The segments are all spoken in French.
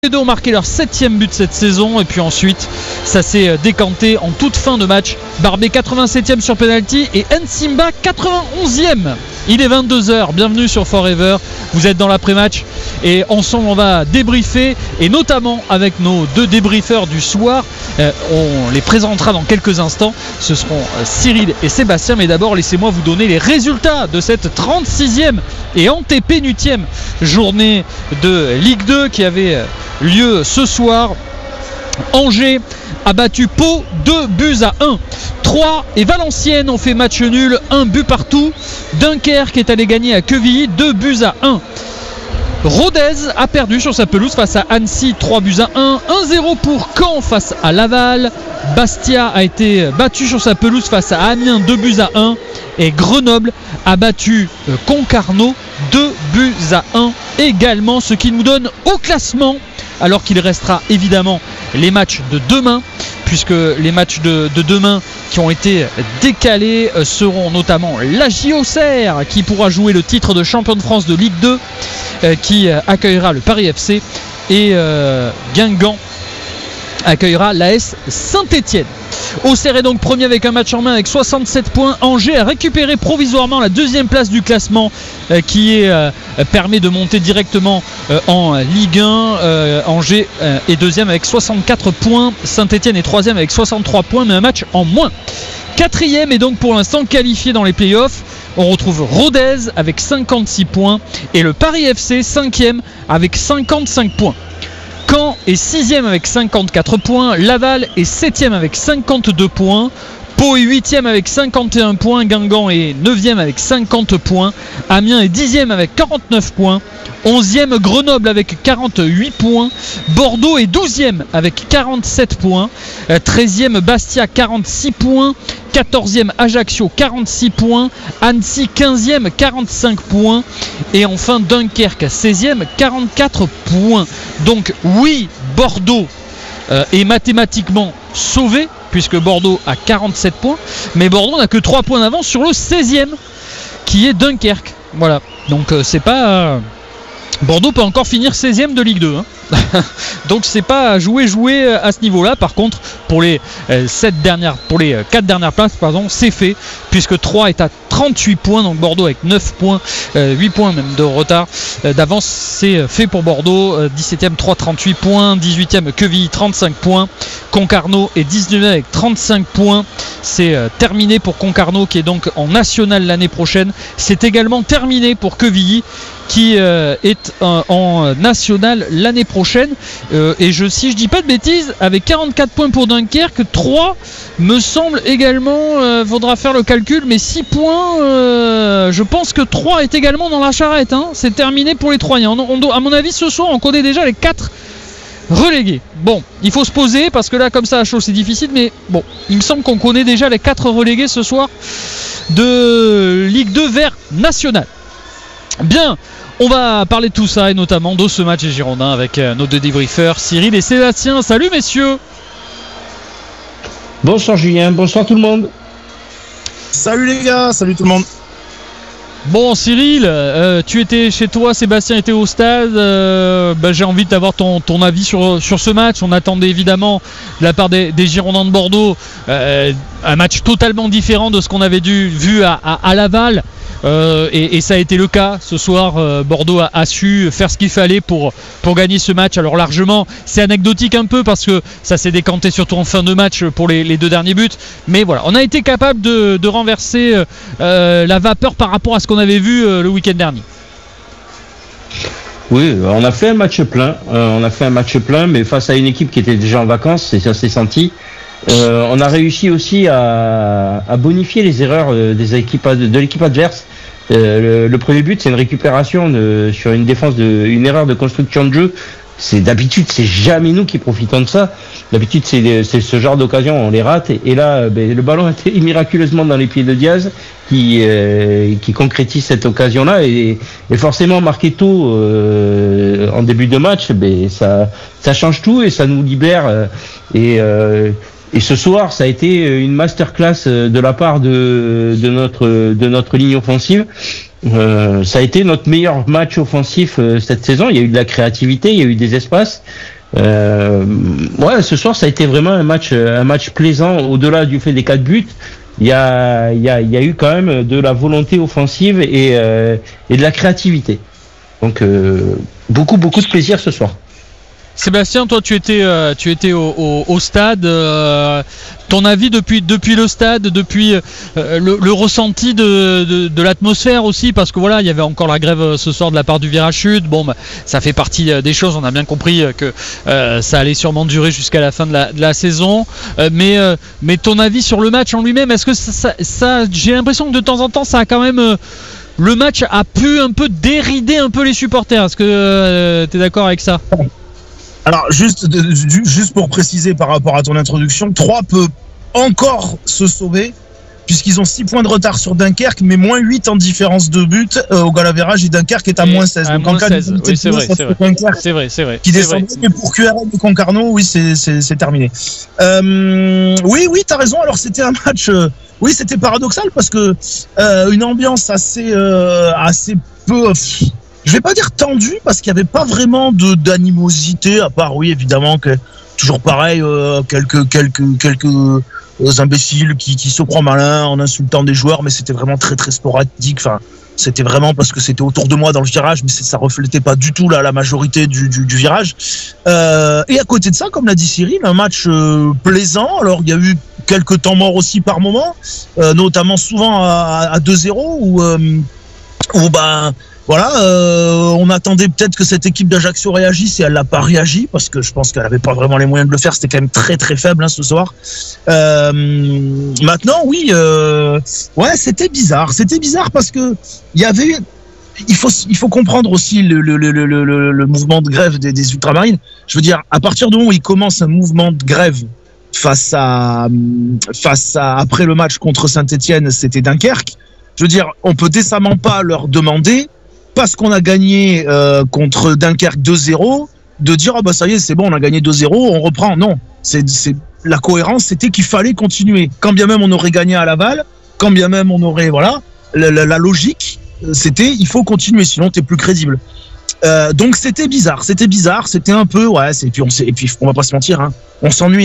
Les deux ont marqué leur 7e but cette saison et puis ensuite ça s'est décanté en toute fin de match. Barbet 87e sur penalty et Nsimba 91e. Il est 22h, bienvenue sur Forever, vous êtes dans l'après-match et ensemble on va débriefer et notamment avec nos deux débriefeurs du soir, on les présentera dans quelques instants, ce seront Cyril et Sébastien, mais d'abord laissez-moi vous donner les résultats de cette 36e et antépénultième journée de Ligue 2 qui avait lieu ce soir. Angers a battu Pau 2-1. Troyes et Valenciennes ont fait match nul, 1 but partout. Dunkerque est allé gagner à Quevilly 2-1. Rodez a perdu sur sa pelouse face à Annecy 3-1. 1-0 pour Caen face à Laval. Bastia a été battu sur sa pelouse face à Amiens 2-1. Et Grenoble a battu Concarneau 2-1 également, ce qui nous donne au classement, alors qu'il restera évidemment les matchs de demain, puisque les matchs de demain qui ont été décalés seront notamment la JOCR qui pourra jouer le titre de champion de France de Ligue 2 qui accueillera le Paris FC et Guingamp accueillera l'AS Saint-Étienne. Auxerre est donc premier avec un match en main avec 67 points. Angers a récupéré provisoirement la deuxième place du classement qui permet de monter directement en Ligue 1. Angers est deuxième avec 64 points. Saint-Étienne est troisième avec 63 points, mais un match en moins. Quatrième est donc pour l'instant qualifié dans les playoffs. On retrouve Rodez avec 56 points et le Paris FC 5e avec 55 points. Caen est 6e avec 54 points, Laval est 7e avec 52 points, Pau est 8e avec 51 points, Guingamp est 9e avec 50 points, Amiens est 10e avec 49 points, 11e Grenoble avec 48 points, Bordeaux est 12e avec 47 points, 13e Bastia 46 points, 14e Ajaccio 46 points, Annecy 15e 45 points et enfin Dunkerque 16e 44 points. Donc oui, Bordeaux est mathématiquement sauvé puisque Bordeaux a 47 points, mais Bordeaux n'a que 3 points d'avance sur le 16e qui est Dunkerque. Voilà, donc c'est pas... Bordeaux peut encore finir 16e de Ligue 2 hein. Donc c'est pas jouer à ce niveau-là. Par contre pour les 4 dernières places c'est fait, puisque 3 est à 38 points, donc Bordeaux avec 9 points, 8 points même de retard d'avance, c'est fait pour Bordeaux. 17e 3 38 points, 18e Quevilly 35 points, Concarneau est 19e avec 35 points. C'est terminé pour Concarneau qui est donc en national l'année prochaine. C'est également terminé pour Quevilly qui est en national l'année prochaine. Et si je dis pas de bêtises, avec 44 points pour Dunkerque, 3 me semble également, faudra faire le calcul, mais 6 points, je pense que 3 est également dans la charrette hein. C'est terminé pour les Troyens. À mon avis ce soir on connaît déjà les 4 relégués. Bon, il faut se poser parce que là comme ça à chaud c'est difficile, mais bon, il me semble qu'on connaît déjà les 4 relégués ce soir de Ligue 2 vers National. Bien, on va parler de tout ça et notamment de ce match des Girondins avec nos deux débriefeurs Cyril et Sébastien. Salut messieurs. Bonsoir Julien, bonsoir tout le monde. Salut les gars, salut tout le monde. Bon Cyril, tu étais chez toi, Sébastien était au stade, j'ai envie d'avoir ton avis sur ce match. On attendait évidemment de la part des Girondins de Bordeaux un match totalement différent de ce qu'on avait vu à Laval. Et ça a été le cas ce soir. Bordeaux a su faire ce qu'il fallait pour gagner ce match. Alors largement, c'est anecdotique un peu parce que ça s'est décanté surtout en fin de match pour les 2 derniers buts. Mais voilà, on a été capable de renverser la vapeur par rapport à ce qu'on avait vu le week-end dernier. Oui, on a fait un match plein. Mais face à une équipe qui était déjà en vacances, et ça s'est senti. On a réussi aussi à bonifier les erreurs de l'équipe adverse. Le premier but, c'est une récupération sur une défense une erreur de construction de jeu. D'habitude, c'est jamais nous qui profitons de ça. D'habitude, c'est ce genre d'occasion, on les rate. Et là, le ballon était miraculeusement dans les pieds de Diaz qui concrétise cette occasion-là. Et forcément, marquer tôt en début de match, ça change tout et ça nous libère. Et ce soir, ça a été une masterclass de la part de notre ligne offensive Ça a été notre meilleur match offensif cette saison. Il y a eu de la créativité, il y a eu des espaces. Ce soir, ça a été vraiment un match plaisant. Au-delà du fait des 4 buts, il y a eu quand même de la volonté offensive et de la créativité. Donc beaucoup de plaisir ce soir. Sébastien, toi tu étais au stade. Ton avis depuis le stade, depuis le ressenti de l'atmosphère aussi, parce que voilà, il y avait encore la grève ce soir de la part du Virage Sud. Bon, ça fait partie des choses. On a bien compris que ça allait sûrement durer jusqu'à la fin de la saison. Mais ton avis sur le match en lui-même, est-ce que ça j'ai l'impression que de temps en temps, ça a quand même le match a pu un peu dérider un peu les supporters. Est-ce que tu es d'accord avec ça? Alors, juste pour préciser par rapport à ton introduction, 3 peut encore se sauver, puisqu'ils ont 6 points de retard sur Dunkerque, mais moins 8 en différence de but au goal average, et Dunkerque est à moins 16. Donc en cas de oui, c'est vrai. Qui descend, mais pour QRM de Concarneau, oui, c'est terminé. Oui, t'as raison. Alors, c'était un match, oui, c'était paradoxal, parce que une ambiance assez peu... je vais pas dire tendu, parce qu'il y avait pas vraiment d'animosité, à part, oui, évidemment, que toujours pareil, quelques imbéciles qui se croient malins en insultant des joueurs, mais c'était vraiment très très sporadique. Enfin, c'était vraiment parce que c'était autour de moi dans le virage, mais ça reflétait pas du tout la majorité du virage. Et à côté de ça, comme l'a dit Cyril, un match plaisant. Alors il y a eu quelques temps morts aussi par moment, notamment souvent à 2-0 où on attendait peut-être que cette équipe d'Ajaccio réagisse, et elle n'a pas réagi, parce que je pense qu'elle n'avait pas vraiment les moyens de le faire. C'était quand même très très faible ce soir. Maintenant, oui, c'était bizarre parce que il y avait, il faut comprendre aussi le mouvement de grève des ultramarines. Je veux dire, à partir du moment où il commence un mouvement de grève face à après le match contre Saint-Etienne, c'était Dunkerque. Je veux dire, on peut décemment pas leur demander, parce qu'on a gagné contre Dunkerque 2-0, de dire ça y est, c'est bon, on a gagné 2-0, on reprend. Non, c'est la cohérence, c'était qu'il fallait continuer. Quand bien même on aurait gagné à Laval, quand bien même on aurait la logique, c'était il faut continuer, sinon t'es plus crédible. Donc c'était bizarre, c'était un peu et puis on va pas se mentir, hein, on s'ennuie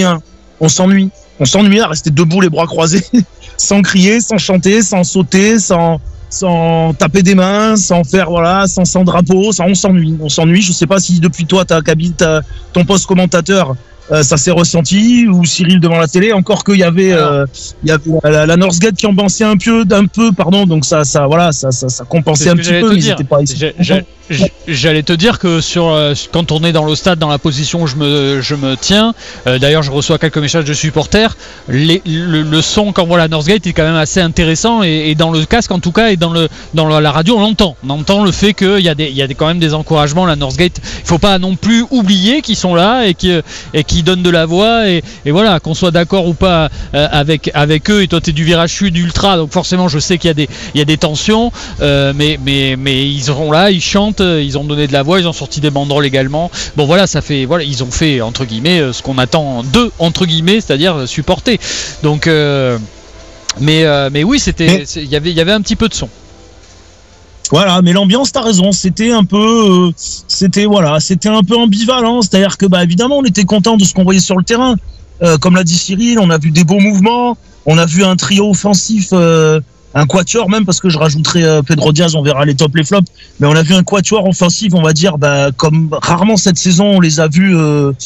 à rester debout les bras croisés, sans crier, sans chanter, sans sauter, sans taper des mains, sans faire sans drapeau, on s'ennuie. Je sais pas si depuis toi ton poste commentateur ça s'est ressenti, ou Cyril devant la télé, encore qu'il y avait la Northgate qui ambiançait un peu, donc ça compensait un petit peu, mais ils étaient pas ici. J'allais te dire que quand on est dans le stade, dans la position où je me tiens, d'ailleurs je reçois quelques messages de supporters, le son quand on voit la Northgate est quand même assez intéressant, et dans le casque en tout cas, et dans la radio on entend le fait qu'il y a quand même des encouragements. La Northgate, il faut pas non plus oublier qu'ils sont là et qui donnent de la voix, et voilà, qu'on soit d'accord ou pas avec eux. Et toi t'es du Virage Sud ultra, donc forcément je sais qu'il y a des tensions, mais ils seront là, ils chantent. Ils ont donné de la voix, ils ont sorti des banderoles également. Bon voilà, ils ont fait entre guillemets ce qu'on attend d'eux entre guillemets, c'est-à-dire supporter. Donc mais oui, il y avait un petit peu de son. Voilà, mais l'ambiance, t'as raison, c'était un peu ambivalent, c'est-à-dire que évidemment on était content de ce qu'on voyait sur le terrain. Comme l'a dit Cyril, on a vu des beaux mouvements, on a vu un trio offensif, un quatuor même, parce que je rajouterai Pedro Diaz, on verra les tops, les flops, mais on a vu un quatuor offensif, on va dire, comme rarement cette saison on les a vus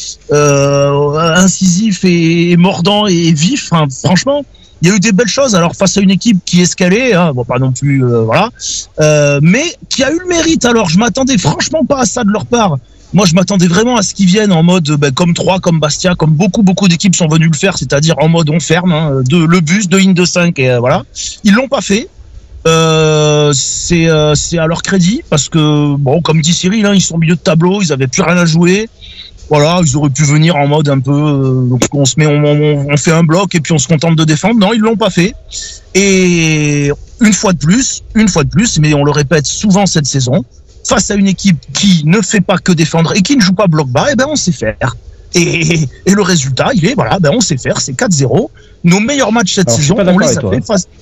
incisifs et mordants et vifs. Enfin, franchement, il y a eu des belles choses. Alors face à une équipe qui escalait, pas non plus, mais qui a eu le mérite. Alors je m'attendais franchement pas à ça de leur part. Moi, je m'attendais vraiment à ce qu'ils viennent en mode comme Troyes, comme Bastia, comme beaucoup d'équipes sont venues le faire, c'est-à-dire en mode on ferme, le bus, 2 de 5, et voilà. Ils l'ont pas fait. C'est à leur crédit, parce que comme dit Cyril, ils sont au milieu de tableau, ils avaient plus rien à jouer. Voilà, ils auraient pu venir en mode un peu, on fait un bloc et puis on se contente de défendre. Non, ils l'ont pas fait. Et une fois de plus, mais on le répète souvent cette saison, face à une équipe qui ne fait pas que défendre et qui ne joue pas bloc bas, on sait faire. Et le résultat, il est, on sait faire, c'est 4-0. Nos meilleurs matchs cette saison, on les a fait face...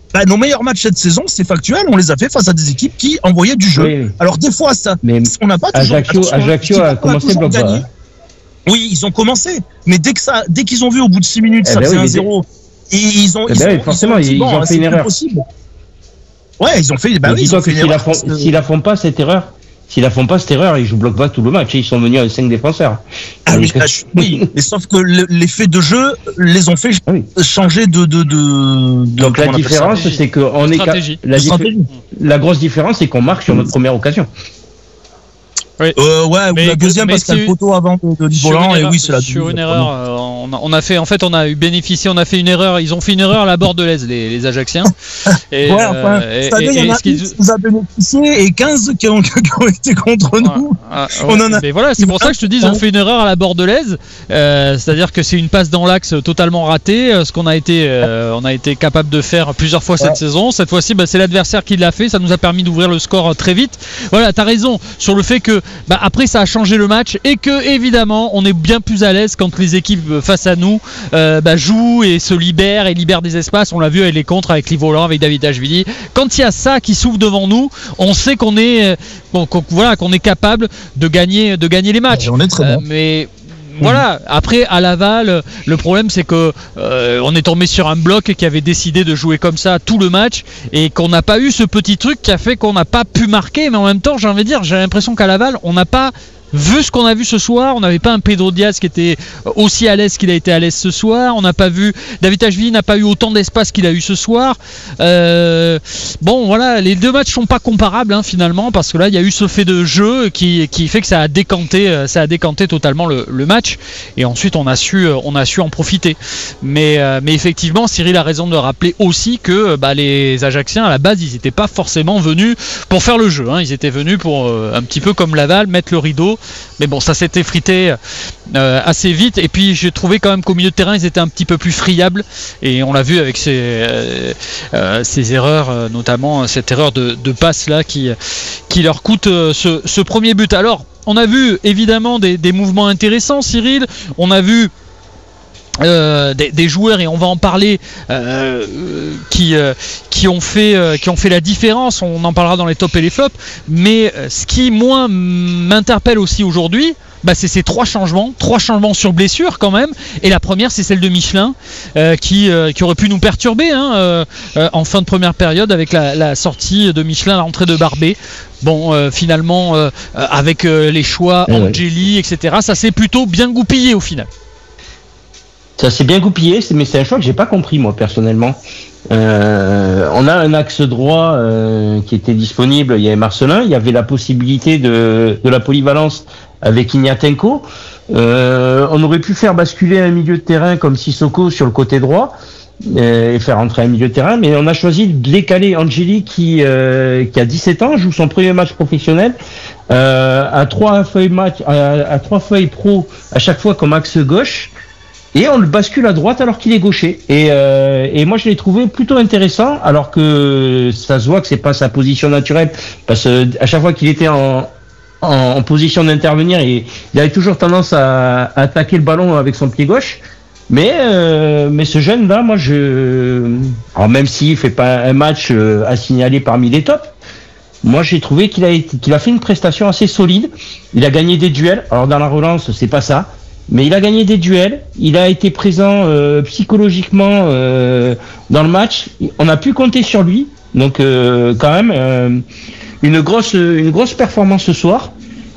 nos meilleurs matchs cette saison, c'est factuel, on les a fait face à des équipes qui envoyaient du jeu. Oui. Alors des fois, on n'a pas toujours... Ajaccio a commencé bloc bas. Oui, ils ont commencé, mais dès qu'ils ont vu au bout de 6 minutes, ça faisait 1-0, et ils ont fait une erreur. Possible. Ouais, ils ont fait une erreur. S'ils la font pas cette erreur, ils jouent bloc bas tout le match. Ils sont venus avec 5 défenseurs. Ah oui, mais sauf que l'effet de jeu les ont fait changer de. Donc la différence, c'est que la grosse différence, c'est qu'on marque sur notre première occasion. Oui. La deuxième parce qu'il y a le poteau avant de Volant et c'est la sur une erreur. On a eu bénéficié, on a fait une erreur. Ils ont fait une erreur à la bordelaise, les Ajacciens. Et, il y en a qui nous a bénéficié et 15 qui ont été contre nous. Mais voilà, c'est pour ça que je te dis, ils ont fait une erreur à la bordelaise. C'est-à-dire que c'est une passe dans l'axe totalement ratée. Ce qu'on a été capable de faire plusieurs fois cette saison. Cette fois-ci, c'est l'adversaire qui l'a fait. Ça nous a permis d'ouvrir le score très vite. Voilà, t'as raison sur le fait que après ça a changé le match et que évidemment on est bien plus à l'aise quand les équipes face à nous jouent et se libèrent des espaces. On l'a vu avec les contres, avec Livolan, avec Davidashvili. Quand il y a ça qui s'ouvre devant nous, on sait qu'on est qu'on est capable de gagner les matchs. On est très bon. Mais voilà, après à Laval, le problème c'est que on est tombé sur un bloc qui avait décidé de jouer comme ça tout le match et qu'on n'a pas eu ce petit truc qui a fait qu'on n'a pas pu marquer, mais en même temps j'ai l'impression qu'à Laval on n'a pas vu ce qu'on a vu ce soir. On n'avait pas un Pedro Diaz qui était aussi à l'aise qu'il a été à l'aise ce soir. On n'a pas vu Davidashvili n'a pas eu autant d'espace qu'il a eu ce soir. Voilà, les deux matchs sont pas comparables finalement, parce que là il y a eu ce fait de jeu qui fait que ça a décanté totalement le match, et ensuite on a su en profiter. Mais effectivement, Cyril a raison de rappeler aussi que les Ajacciens à la base ils n'étaient pas forcément venus pour faire le jeu. Ils étaient venus pour un petit peu comme Laval mettre le rideau. Mais bon, ça s'est effrité assez vite. Et puis j'ai trouvé quand même qu'au milieu de terrain ils étaient un petit peu plus friables, et on l'a vu avec ces erreurs, notamment cette erreur de passe là qui leur coûte ce premier but. Alors on a vu évidemment des mouvements intéressants, Cyril. On a vu des joueurs, et on va en parler, qui ont fait la différence. On en parlera dans les tops et les flops. Mais ce qui moi m'interpelle aussi aujourd'hui, c'est ces trois changements sur blessure quand même. Et la première, c'est celle de Michelin, qui aurait pu nous perturber en fin de première période avec la sortie de Michelin, la rentrée de Barbet. Finalement, avec les choix Angeli, etc., ça s'est plutôt bien goupillé au final. Ça s'est bien goupillé, mais c'est un choix que j'ai pas compris moi personnellement. On a un axe droit qui était disponible. Il y avait Marcelin, il y avait la possibilité de la polyvalence avec Ignatenko. On aurait pu faire basculer un milieu de terrain comme Sissoko sur le côté droit et faire entrer un milieu de terrain, mais on a choisi de décaler Angeli qui a 17 ans, joue son premier match professionnel, à 3 feuilles pro à chaque fois comme axe gauche. Et on le bascule à droite alors qu'il est gaucher. Et moi je l'ai trouvé plutôt intéressant, alors que ça se voit que c'est pas sa position naturelle, parce que à chaque fois qu'il était en position d'intervenir, il avait toujours tendance à attaquer le ballon avec son pied gauche. Mais ce jeune là, alors même s'il fait pas un match à signaler parmi les tops, moi j'ai trouvé qu'il a fait une prestation assez solide. Il a gagné des duels. Alors dans la relance c'est pas ça, mais il a gagné des duels, il a été présent psychologiquement dans le match. On a pu compter sur lui, donc quand même une grosse performance ce soir.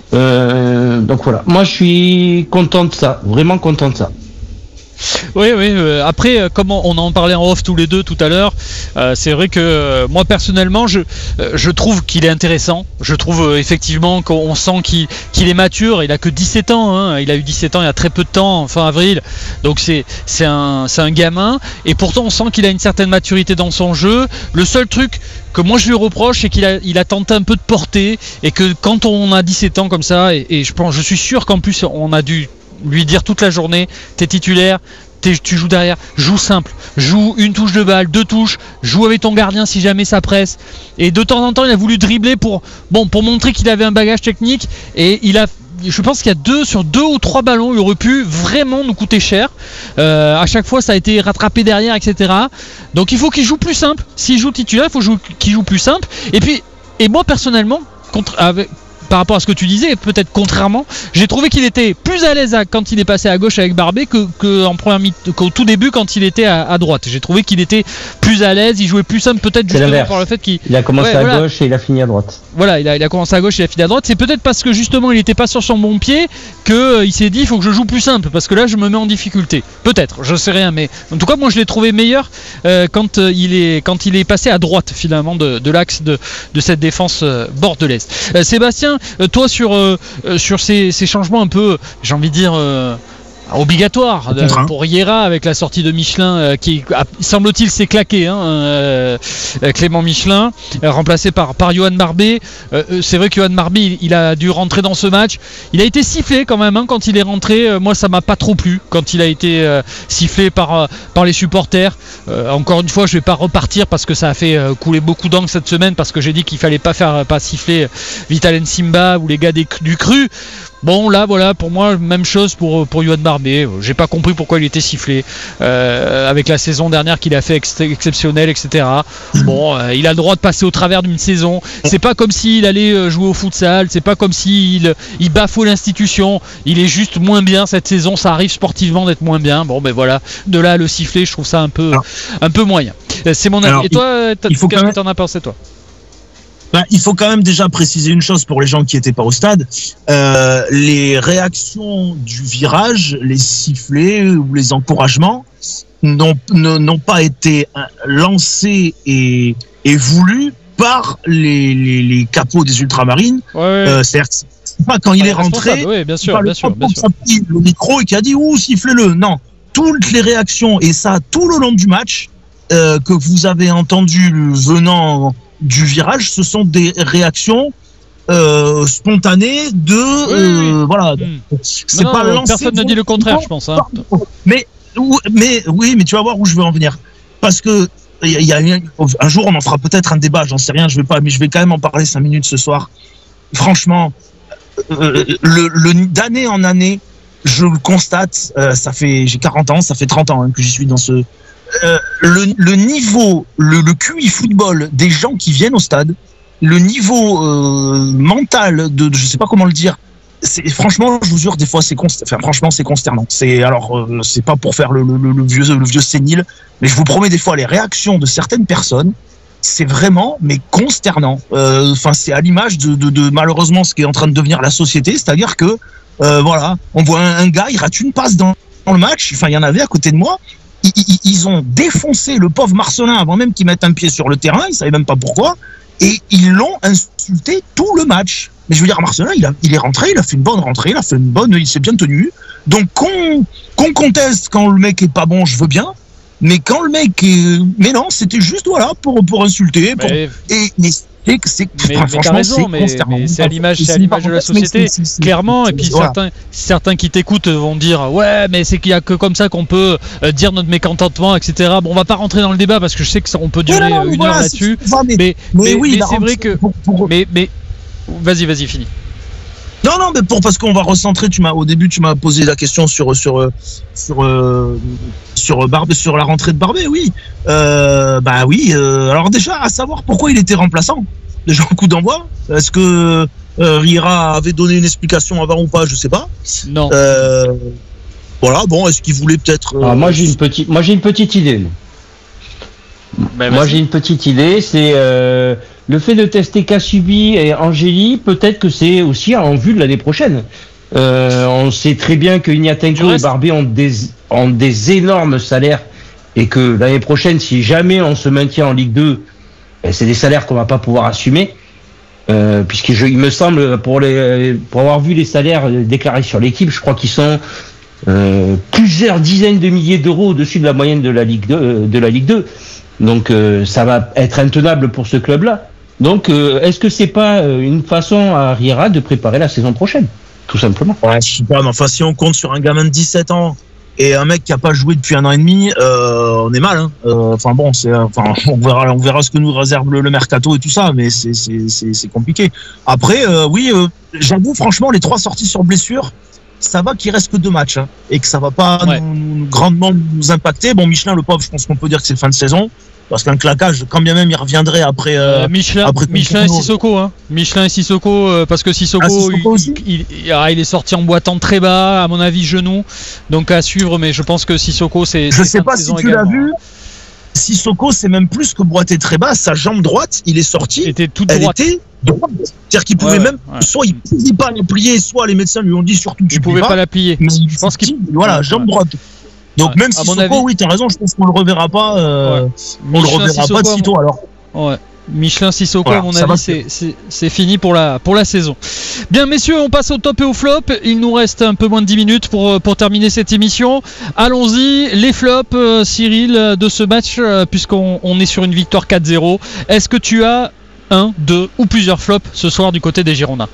Donc voilà, moi je suis content de ça, vraiment content de ça. Oui. Après, comme on en parlait en off tous les deux tout à l'heure, c'est vrai que moi personnellement, je trouve qu'il est intéressant. Je trouve effectivement qu'on sent qu'il est mature. Il a que 17 ans. Il a eu 17 ans il y a très peu de temps, fin avril. Donc c'est un gamin. Et pourtant, on sent qu'il a une certaine maturité dans son jeu. Le seul truc que moi je lui reproche, c'est qu'il a tenté un peu de porter, et que quand on a 17 ans comme ça, et je suis sûr qu'en plus on a dû lui dire toute la journée, t'es titulaire, tu joues derrière, joue simple, joue une touche de balle, 2 touches, joue avec ton gardien si jamais ça presse. Et de temps en temps il a voulu dribbler pour montrer qu'il avait un bagage technique, et il a je pense qu'il y a sur 2 ou 3 ballons, il aurait pu vraiment nous coûter cher. À chaque fois, ça a été rattrapé derrière, etc. Donc il faut qu'il joue plus simple. S'il joue titulaire, il faut qu'il joue plus simple. Et moi personnellement, par rapport à ce que tu disais, peut-être contrairement, j'ai trouvé qu'il était plus à l'aise quand il est passé à gauche avec Barbet qu'au tout début quand il était à droite. J'ai trouvé qu'il était plus à l'aise, il jouait plus simple, peut-être justement par le fait qu'il a commencé à gauche et il a fini à droite. Voilà, il a commencé à gauche et il a fini à droite. C'est peut-être parce que justement il n'était pas sur son bon pied qu'il s'est dit il faut que je joue plus simple parce que là je me mets en difficulté. Peut-être, je sais rien, mais en tout cas moi je l'ai trouvé meilleur quand il est passé à droite finalement de l'axe de cette défense bordelaise. Sébastien, toi sur ces changements un peu, j'ai envie de dire obligatoire pour Riera avec la sortie de Michelin qui semble-t-il s'est claqué Clément Michelin remplacé par Yohan Barbet. C'est vrai que Yohan Barbet il a dû rentrer dans ce match, il a été sifflé quand même quand il est rentré. Moi ça m'a pas trop plu quand il a été sifflé par les supporters. Encore une fois je vais pas repartir parce que ça a fait couler beaucoup d'encre cette semaine parce que j'ai dit qu'il fallait pas siffler Vital Nsimba ou les gars du Cru. Bon là voilà, pour moi même chose pour Yohan Barbet. J'ai pas compris pourquoi il était sifflé avec la saison dernière qu'il a fait exceptionnelle, etc. Bon, il a le droit de passer au travers d'une saison. C'est pas comme s'il allait jouer au futsal, c'est pas comme s'il bafoue l'institution. Il est juste moins bien cette saison, ça arrive sportivement d'être moins bien. Bon ben voilà, de là à le siffler, je trouve ça un peu moyen. C'est mon avis. Et toi, qu'est-ce que t'en as pensé toi? Il faut quand même déjà préciser une chose pour les gens qui n'étaient pas au stade. Les réactions du virage, les sifflets ou les encouragements n'ont pas été lancés et voulus par les capots des Ultramarines. C'est-à-dire que c'est pas quand il est rentré, bien sûr. Qui a pris le micro et qui a dit « Ouh, sifflez-le ». Non, toutes les réactions, et ça tout le long du match, que vous avez entendu venant du virage, ce sont des réactions spontanées voilà. C'est pas lancé. Personne ne dit le contraire, je pense. Mais tu vas voir où je veux en venir. Parce que un jour, on en fera peut-être un débat, j'en sais rien, mais je vais quand même en parler 5 minutes ce soir. Franchement, d'année en année, je le constate, j'ai 40 ans, ça fait 30 ans que j'y suis dans ce... le niveau, le QI football des gens qui viennent au stade, le niveau mental je sais pas comment le dire, franchement, je vous jure, des fois c'est consternant. C'est pas pour faire le vieux sénile, mais je vous promets, des fois les réactions de certaines personnes, c'est vraiment consternant. C'est à l'image de malheureusement ce qui est en train de devenir la société, c'est-à-dire que voilà, on voit un gars, il rate une passe dans le match, il y en avait à côté de moi. Ils ont défoncé le pauvre Marcelin avant même qu'il mette un pied sur le terrain, ils savaient même pas pourquoi, et ils l'ont insulté tout le match. Mais je veux dire, Marcelin, il est rentré, il a fait une bonne rentrée, il s'est bien tenu. Donc qu'on conteste quand le mec est pas bon, je veux bien, mais quand le mec mais non, c'était juste voilà pour insulter, franchement, mais c'est à l'image de la société, clairement. Et puis certains qui t'écoutent vont dire ouais, mais c'est qu'il y a que comme ça qu'on peut dire notre mécontentement, etc. Bon, on va pas rentrer dans le débat parce que je sais que on peut durer une heure là-dessus. Mais c'est vrai que mais vas-y, finis. Non, mais parce qu'on va recentrer. Au début, tu m'as posé la question sur Barbet, sur la rentrée de Barbet. Oui, alors déjà, à savoir pourquoi il était remplaçant. Déjà au coup d'envoi. Est-ce que Riera avait donné une explication avant ou pas? Je sais pas. Non. Voilà. Bon, est-ce qu'il voulait peut-être moi j'ai une petite idée. J'ai une petite idée. C'est le fait de tester Kassubi et Angeli, peut-être que c'est aussi en vue de l'année prochaine. On sait très bien que Ignatenko et Barbet ont des énormes salaires et que l'année prochaine, si jamais on se maintient en Ligue 2, c'est des salaires qu'on va pas pouvoir assumer. Il me semble, pour avoir vu les salaires déclarés sur l'équipe, je crois qu'ils sont plusieurs dizaines de milliers d'euros au-dessus de la moyenne de la Ligue 2. Donc ça va être intenable pour ce club-là. Donc est-ce que c'est pas une façon à Riera de préparer la saison prochaine, tout simplement? Ouais, je sais pas, mais enfin si on compte sur un gamin de 17 ans Et un mec qui a pas joué depuis 1 an et demi, on est mal. Hein. On verra ce que nous réserve le mercato et tout ça, mais c'est compliqué. Après, j'avoue franchement, les 3 sorties sur blessure, ça va qu'il reste que 2 matchs et que ça va pas nous grandement nous impacter. Bon, Michelin, le pauvre, je pense qu'on peut dire que c'est fin de saison. Parce qu'un claquage, quand bien même il reviendrait après. Michelin et Sissoko, hein. Michelin et Sissoko, parce que Sissoko, il est sorti en boitant très bas, à mon avis genou, donc à suivre. Mais je pense que Sissoko, c'est. Je sais pas si tu l'as vu. Sissoko, c'est même plus que boiter très bas. Sa jambe droite, il est sorti. Était toute droite. C'est-à-dire qu'il pouvait soit il pouvait pas la plier, soit les médecins lui ont dit surtout tu pouvais pas la plier. Mais je pense qu'il jambe droite. Donc même si Sissoko, oui, t'as raison, je pense qu'on le reverra pas. On le reverra pas de sitôt alors. Ouais. Michelin Sissoko, à mon avis, c'est fini pour la saison. Bien, messieurs, on passe au top et au flop. Il nous reste un peu moins de 10 minutes pour terminer cette émission. Allons-y, les flops, Cyril, de ce match, puisqu'on est sur une victoire 4-0. Est-ce que tu as 1, 2 ou plusieurs flops ce soir du côté des Girondins?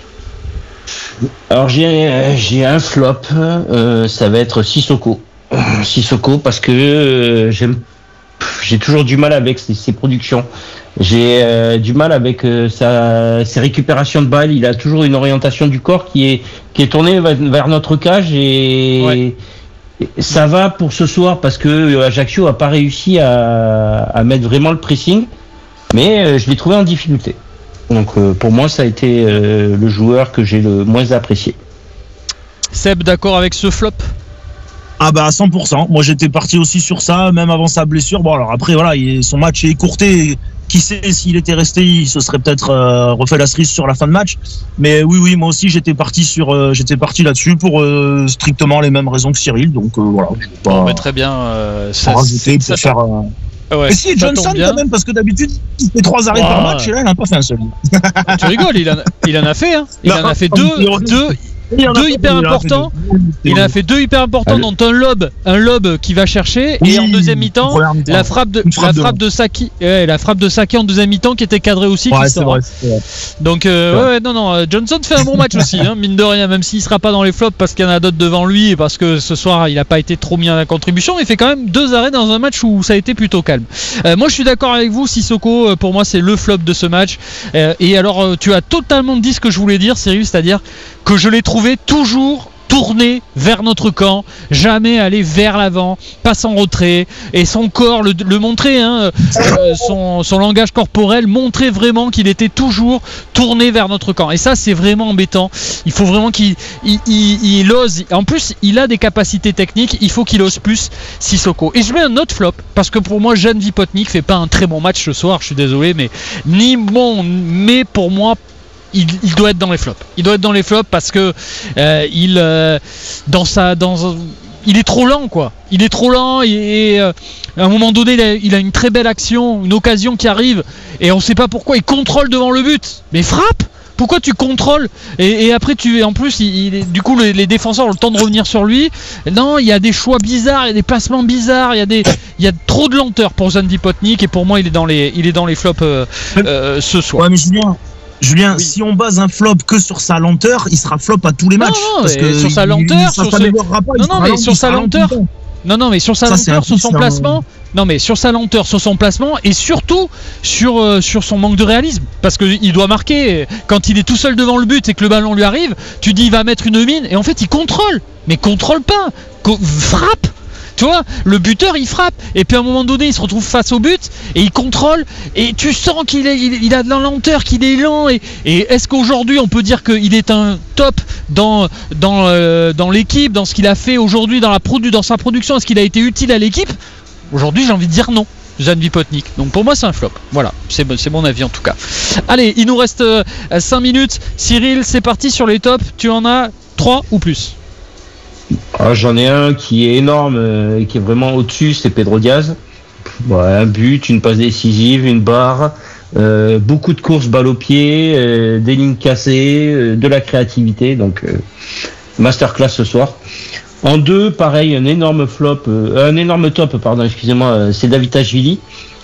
Alors j'ai un flop, ça va être Sissoko parce que j'ai toujours du mal avec ses productions. J'ai du mal avec ses récupérations de balles. Il a toujours une orientation du corps qui est tournée vers notre cage et ça va pour ce soir parce que Ajaccio a pas réussi à mettre vraiment le pressing, mais je l'ai trouvé en difficulté. Donc pour moi ça a été le joueur que j'ai le moins apprécié. Seb, d'accord avec ce flop? Ah bah à 100%. Moi j'étais parti aussi sur ça, même avant sa blessure. Bon alors après voilà, son match est écourté. Qui sait s'il était resté, il se serait peut-être refait la cerise sur la fin de match. Mais oui, moi aussi j'étais parti là-dessus pour strictement les mêmes raisons que Cyril. Donc voilà. Bon, mais très bien. Ça rajouter pour faire. Ouais, et si Johnson quand même, parce que d'habitude il fait 3 arrêts par match et là il n'a pas fait un seul. Tu rigoles, il en a fait, hein. Il en a fait deux hyper importants. Il a fait 2 hyper importants, dont un lob qui va chercher, et en deuxième mi-temps la frappe de Saki, la frappe de Saki en deuxième mi-temps qui était cadrée aussi. Ouais, c'est vrai. Donc non, Johnson fait un bon match aussi, hein, mine de rien, même s'il sera pas dans les flops parce qu'il y en a d'autres devant lui et parce que ce soir il a pas été trop mis à la contribution. Il fait quand même 2 arrêts dans un match où ça a été plutôt calme. Moi je suis d'accord avec vous, Sissoko pour moi c'est le flop de ce match. Et alors tu as totalement dit ce que je voulais dire, Cyril, c'est-à-dire que je l'ai trouvé toujours tourné vers notre camp, jamais aller vers l'avant, passe en retrait, et son corps le montrait, hein, son langage corporel montrait vraiment qu'il était toujours tourné vers notre camp, et ça c'est vraiment embêtant. Il faut vraiment qu'il ose. En plus il a des capacités techniques, il faut qu'il ose plus, Sissoko. Et je mets un autre flop parce que pour moi Jan Vipotnik fait pas un très bon match ce soir, je suis désolé, mais mais pour moi il doit être dans les flops. Il doit être dans les flops parce que il est trop lent, quoi. Il est trop lent et à un moment donné il a une très belle action, une occasion qui arrive et on sait pas pourquoi il contrôle devant le but. Mais frappe! Pourquoi tu contrôles et après en plus du coup les défenseurs ont le temps de revenir sur lui. Non, il y a des choix bizarres, il y a des placements bizarres, il y a trop de lenteur pour Jan Vipotnik et pour moi il est dans les flops ce soir. Ouais, mais Julien, oui. Si on base un flop que sur sa lenteur, il sera flop à tous les matchs. Parce que sur sa lenteur, sur son placement. Non, mais sur sa lenteur, sur son placement et surtout sur son manque de réalisme. Parce qu'il doit marquer. Quand il est tout seul devant le but et que le ballon lui arrive, tu dis il va mettre une mine et en fait il contrôle. Mais contrôle pas. Frappe. Tu vois, le buteur il frappe et puis à un moment donné il se retrouve face au but et il contrôle et tu sens qu'il a de la lenteur, qu'il est lent et est-ce qu'aujourd'hui on peut dire qu'il est un top dans l'équipe, dans ce qu'il a fait aujourd'hui dans sa production, est-ce qu'il a été utile à l'équipe? Aujourd'hui j'ai envie de dire non, Jan Vipotnik. Donc pour moi c'est un flop, voilà, c'est mon avis en tout cas. Allez, il nous reste 5 minutes. Cyril, c'est parti sur les tops, tu en as 3 ou plus? J'en ai un qui est énorme et qui est vraiment au-dessus, c'est Pedro Diaz. Un but, une passe décisive, une barre, beaucoup de courses balle au pied, des lignes cassées, de la créativité, donc masterclass ce soir. En 2, pareil, un énorme top, c'est Davidashvili.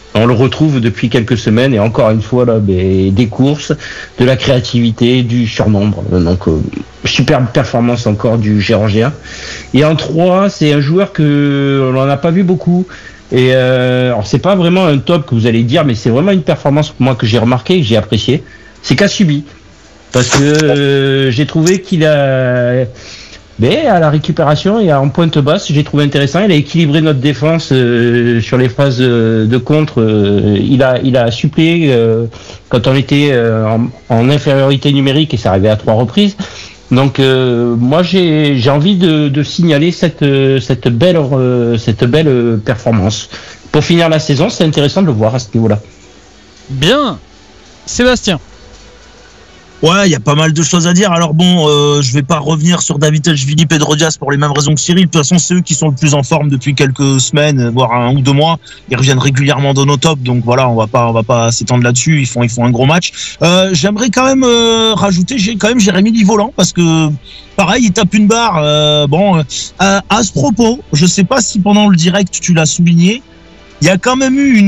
On le retrouve depuis quelques semaines et encore une fois là, des courses, de la créativité, du surnombre. Donc superbe performance encore du Géorgien. Et en 3, c'est un joueur que l'on n'a pas vu beaucoup. Et alors c'est pas vraiment un top que vous allez dire, mais c'est vraiment une performance moi que j'ai remarqué, que j'ai apprécié. C'est Kasubi, parce que j'ai trouvé qu'il a, à la récupération et en pointe basse, j'ai trouvé intéressant. Il a équilibré notre défense sur les phases de contre. Il a suppléé quand on était en infériorité numérique et ça arrivait à 3 reprises. Donc moi j'ai envie de signaler cette belle performance. Pour finir la saison, c'est intéressant de le voir à ce niveau-là. Bien, Sébastien. Ouais, il y a pas mal de choses à dire. Alors bon, je vais pas revenir sur Davitelshvili, Pedro Diaz pour les mêmes raisons que Cyril. De toute façon, c'est eux qui sont le plus en forme depuis quelques semaines, voire 1 ou 2 mois. Ils reviennent régulièrement dans nos tops, donc voilà, on va pas s'étendre là-dessus. Ils font un gros match. J'aimerais quand même rajouter, j'ai quand même Jérémy Livolan parce que pareil, il tape une barre. À ce propos, je sais pas si pendant le direct tu l'as souligné. Il y a quand même eu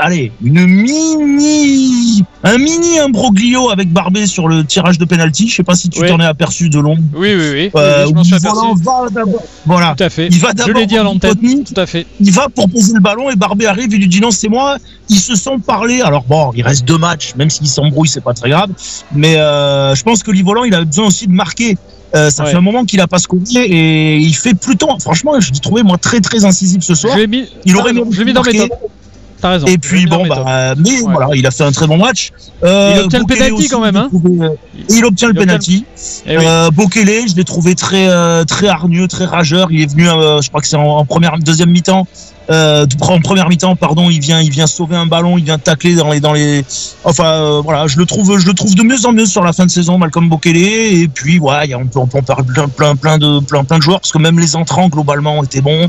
un mini imbroglio avec Barbet sur le tirage de penalty. Je sais pas si tu t'en es aperçu de long. Oui, je m'en suis aperçu. Voilà. Tout à fait. Il va d'abord, je l'ai dit à l'antenne. Tout à fait. Il va pour poser le ballon et Barbet arrive, il lui dit non, c'est moi. Ils se sont parlé. Alors bon, il reste 2 matchs, même s'ils s'embrouillent, c'est pas très grave. Mais je pense que Livolan, il a besoin aussi de marquer. Ça fait un moment qu'il a pas scoché et il fait plutôt. Franchement, je l'ai trouvé moi très très incisif ce soir. Je l'ai mis dans mes tops. T'as raison. Et puis voilà, il a fait un très bon match. Il obtient le penalty quand même, hein. Il obtient le penalty. Bokele, je l'ai trouvé très très hargneux, très rageur. Il est venu, je crois que c'est en deuxième mi-temps. En première mi-temps, pardon, il vient sauver un ballon, il vient tacler dans les. Enfin, voilà, je le trouve de mieux en mieux sur la fin de saison, Malcolm Bokele. Et puis, ouais, on peut en parler plein de joueurs parce que même les entrants globalement étaient bons.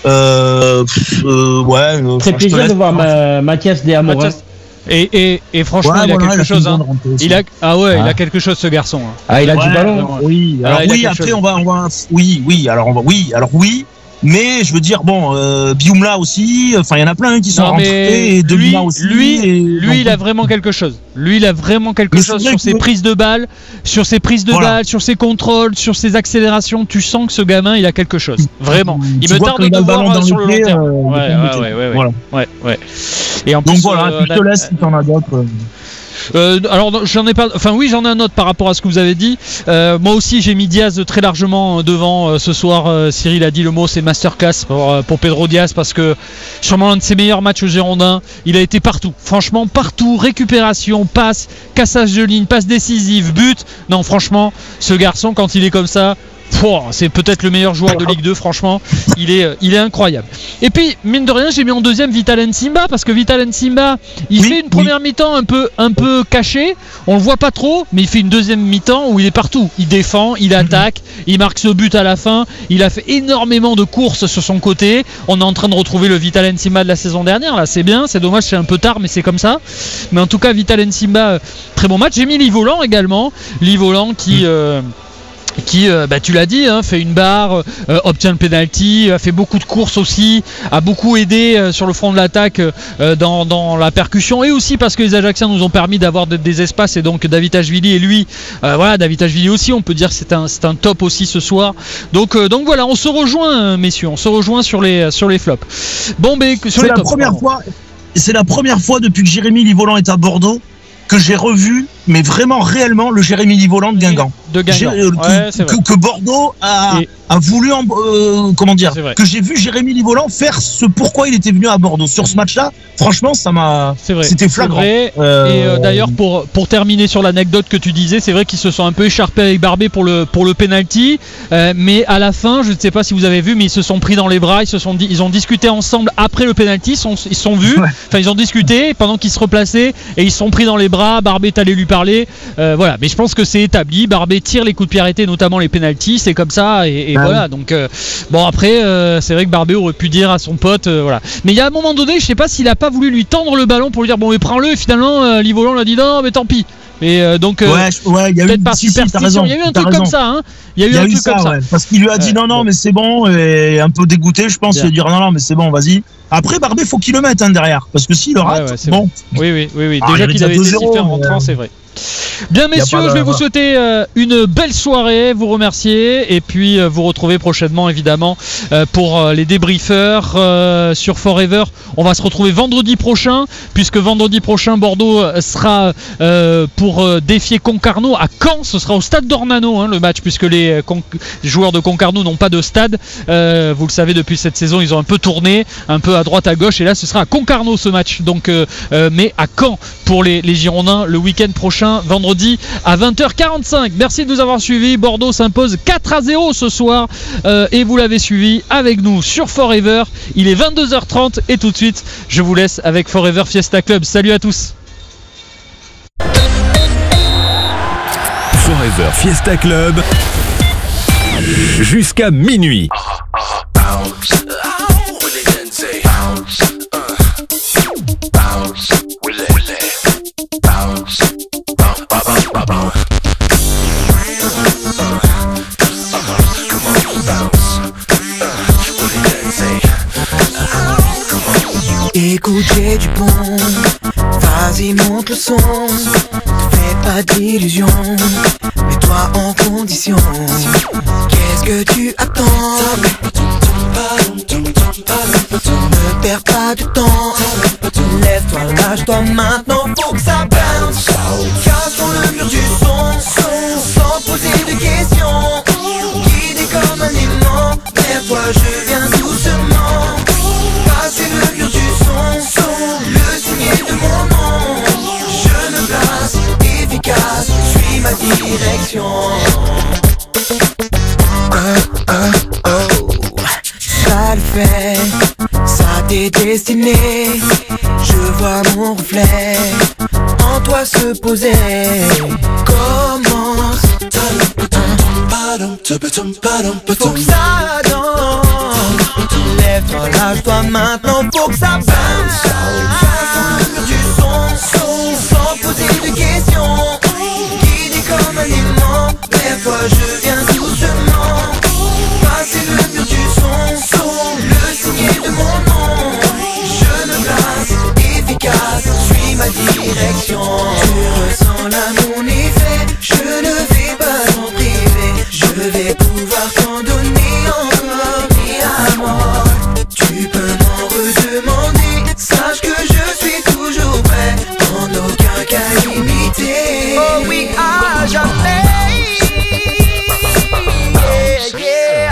Très plaisir de voir Mathias De Amorin. Et franchement, il a quelque chose. Hein. Il a quelque chose, ce garçon. Hein. Il a du ballon. Oui. Alors après on va. Oui. Mais je veux dire, Bioumla aussi, enfin il y en a plein qui sont rentrés, et Delima aussi. Lui, il a vraiment quelque chose. Lui, il a vraiment quelque chose sur ses prises de balles, sur ses contrôles, sur ses accélérations. Tu sens que ce gamin, il a quelque chose. Vraiment. Il me tarde de voir sur le long terme. Ouais. Et en plus, donc voilà, je te laisse si t'en as d'autres. Alors j'en ai pas, enfin oui j'en ai un autre par rapport à ce que vous avez dit. Moi aussi j'ai mis Diaz très largement devant ce soir. Cyril a dit le mot, c'est masterclass pour Pedro Diaz parce que sûrement l'un de ses meilleurs matchs au Girondins. Il a été partout, franchement partout, récupération, passe, cassage de ligne, passe décisive, but. Non franchement ce garçon quand il est comme ça, c'est peut-être le meilleur joueur de Ligue 2, franchement, il est incroyable. Et puis, mine de rien, j'ai mis en deuxième Vital Nsimba, parce que Vital Nsimba, il fait une première mi-temps un peu cachée, on le voit pas trop, mais il fait une deuxième mi-temps où il est partout. Il défend, il attaque, il marque ce but à la fin, il a fait énormément de courses sur son côté. On est en train de retrouver le Vital Nsimba de la saison dernière, là, c'est bien, c'est dommage, c'est un peu tard, mais c'est comme ça. Mais en tout cas, Vital Nsimba, très bon match. J'ai mis Livolan également, Livolan qui, tu l'as dit, hein, fait une barre, obtient le penalty, a fait beaucoup de courses aussi, a beaucoup aidé sur le front de l'attaque dans la percussion, et aussi parce que les Ajacciens nous ont permis d'avoir des espaces, et donc Davitelshvili et lui, Davitelshvili aussi, on peut dire que c'est un top aussi ce soir. Donc voilà, on se rejoint messieurs, on se rejoint sur les flops. C'est la première fois depuis que Jérémy Livolan est à Bordeaux que j'ai revu, mais vraiment réellement, le Jérémy Livolan de Guingamp. Que Bordeaux a voulu, que j'ai vu Jérémy Livolan faire ce pourquoi il était venu à Bordeaux. Sur ce match-là, franchement, c'était flagrant. Et d'ailleurs, pour terminer sur l'anecdote que tu disais, c'est vrai qu'ils se sont un peu écharpés avec Barbet pour le penalty, mais à la fin, je ne sais pas si vous avez vu, mais ils se sont pris dans les bras, ils ont discuté ensemble après le penalty, ils sont vus, ils ont discuté pendant qu'ils se replaçaient et ils se sont pris dans les bras. Barbet est allé lui parler, mais je pense que c'est établi. Barbet tire les coups de pied arrêtés, notamment les penalties, c'est comme ça, et voilà. Donc après, c'est vrai que Barbet aurait pu dire à son pote, voilà. Mais il y a un moment donné, je sais pas s'il a pas voulu lui tendre le ballon pour lui dire bon, mais prends-le. Et finalement, Livolan l'a dit non, mais tant pis. Et donc, ouais, il y a peut-être eu par superstition. Il y a eu un truc comme ça, hein. Il y a eu un truc comme ça. Parce qu'il lui a dit non, mais c'est bon, et un peu dégoûté, je pense. Il a dit non, mais c'est bon, vas-y. Après, Barbet, faut qu'il le mette derrière, parce que s'il le rate, bon. Oui. Déjà qu'il avait été sifflé en rentrant, c'est vrai. Bien messieurs, je vais vous souhaiter une belle soirée, vous remercier et puis vous retrouver prochainement évidemment pour les débriefeurs sur Forever. On va se retrouver vendredi prochain, puisque vendredi prochain Bordeaux sera pour défier Concarneau à Caen. Ce sera au stade d'Ornano le match, puisque les joueurs de Concarneau n'ont pas de stade. Vous le savez, depuis cette saison ils ont un peu tourné, un peu à droite à gauche, et là ce sera à Concarneau ce match, donc mais à Caen pour les Girondins le week-end prochain, vendredi à 20h45. Merci de nous avoir suivis. Bordeaux s'impose 4-0 ce soir et vous l'avez suivi avec nous sur Forever. Il est 22h30 et tout de suite je vous laisse avec Forever Fiesta Club. Salut à tous. Forever Fiesta Club jusqu'à minuit. Écoute, j'ai du bon, vas-y monte le son. Te fais pas d'illusions, mets-toi en condition. Qu'est-ce que tu attends? Ne perds pas de temps, lève-toi, lâche-toi maintenant, faut que ça bounce. Cassons le mur du son, sans poser de questions. Guidé comme un aimant, lève-toi, je viens doucement. Passer le mur du son, le signer de mon nom. Je me place, efficace, suis ma direction. Ça le fait, ça t'est destiné. Je vois mon reflet en toi se poser. Commence, faut que ça danse. Lève-toi, lâche-toi maintenant, faut que ça bounce. Cassons le mur du son, sans poser de questions. Guidé comme un aimant, lève-toi, je viens doucement. Passer le mur du son, le signer de mon nom. Je me place, efficace, suis ma direction. Tu ressens là mon effet, je ne vais pas t'en priver. Je vais pouvoir t'en donner encore et à mort. Tu peux m'en redemander, sache que je suis toujours prêt, en aucun cas limité. Oh oui, à jamais. Yeah,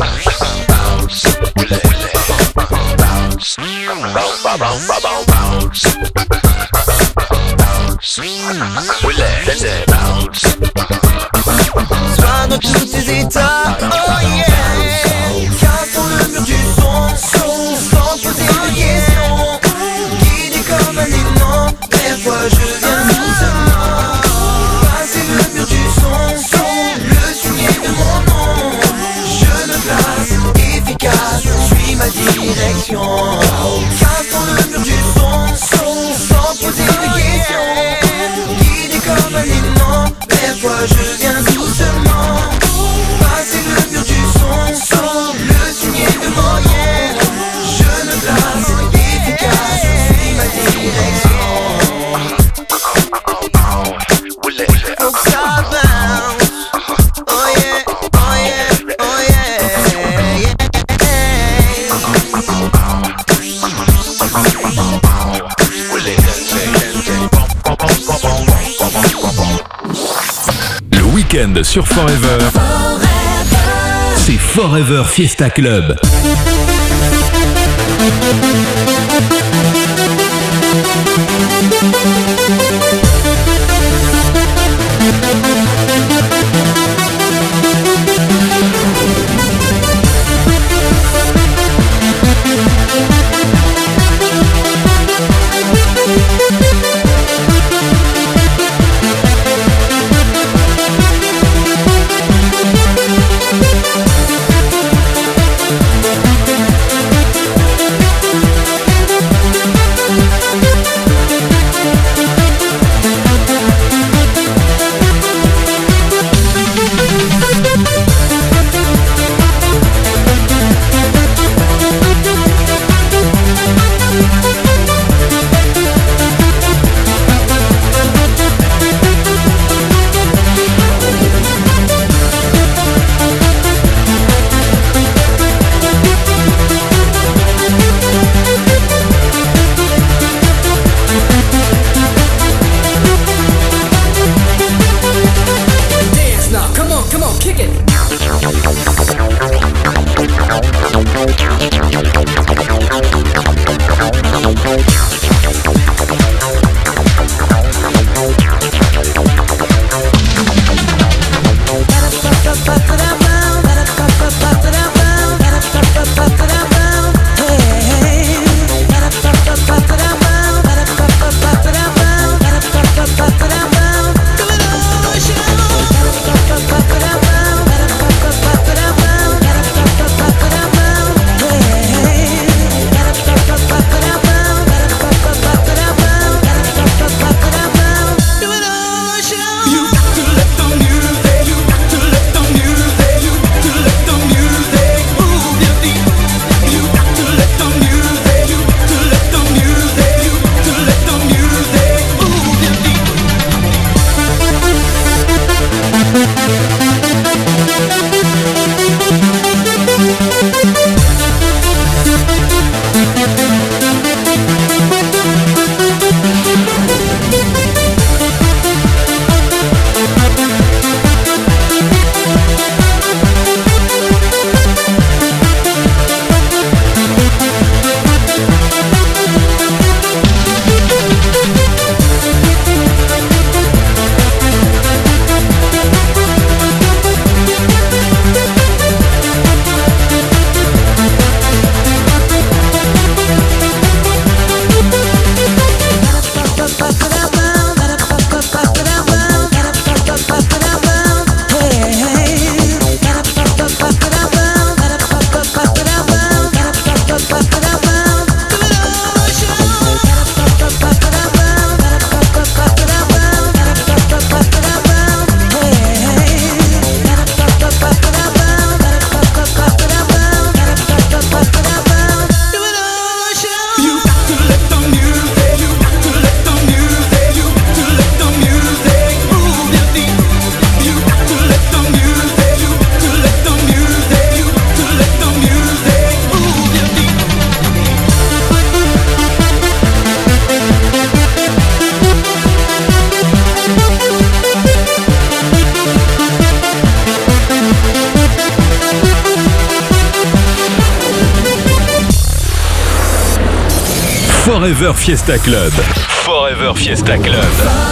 Sois dans tous ces états, oh yeah. Cassons le mur du son, sans poser de questions. Guidé comme un aimant, lève-toi, je viens doucement. Passer le mur du son, le signer de mon nom. Je me place, efficace, suis ma direction. Cassons le mur du son, sans poser de questions. Guidé comme un aimant, lève-toi, je viens doucement. Passer le mur du son, le signer de mon yeah. Je me place, efficace, suis ma direction. Faut que ça bounce. Oh yeah, oh yeah, oh yeah, yeah. Le week-end sur Forever, c'est Forever Fiesta Club. Forever Fiesta Club. Forever Fiesta Club.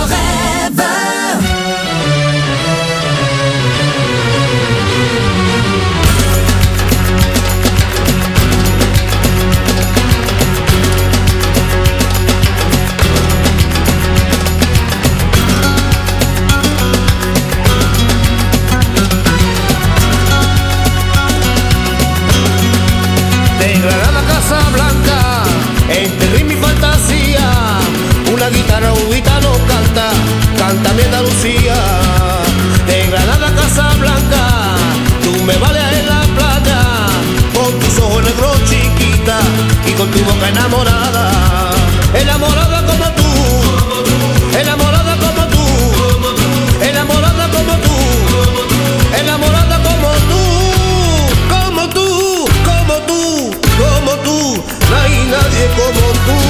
De Granada a Casablanca, entre ritmo y fantasía, una guitarra un gitano canta, canta mi Andalucía. De Granada a Casablanca, tú me vales en la playa, con tus ojos negros chiquita y con tu boca enamorada, enamorada como tú, enamorada como tú, enamorada como tú, enamorada como tú, como tú, como tú, como tú, no hay nadie como tú.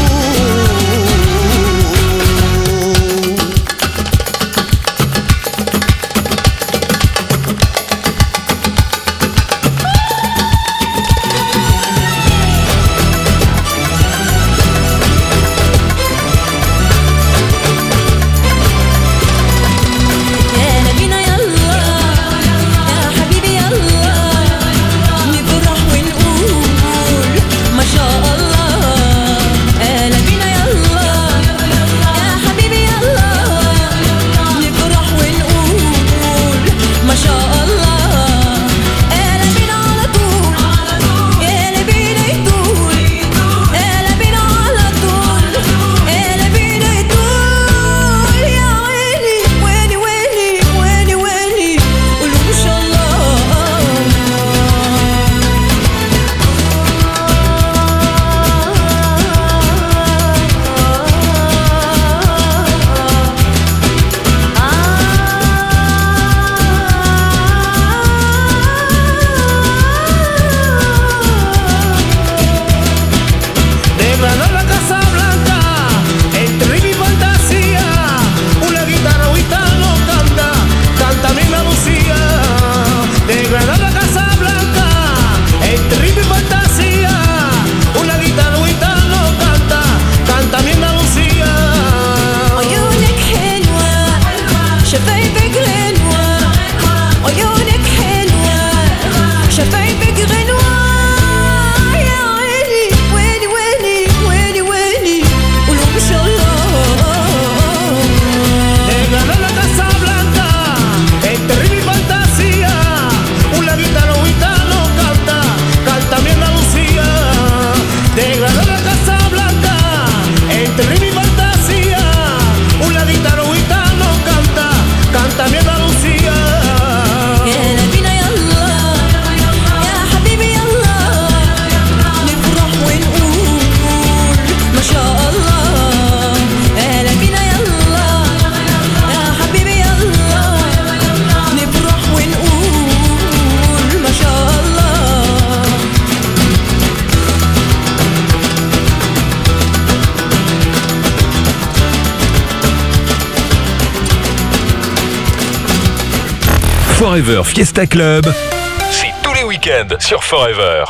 Forever Fiesta Club, c'est tous les week-ends sur Forever.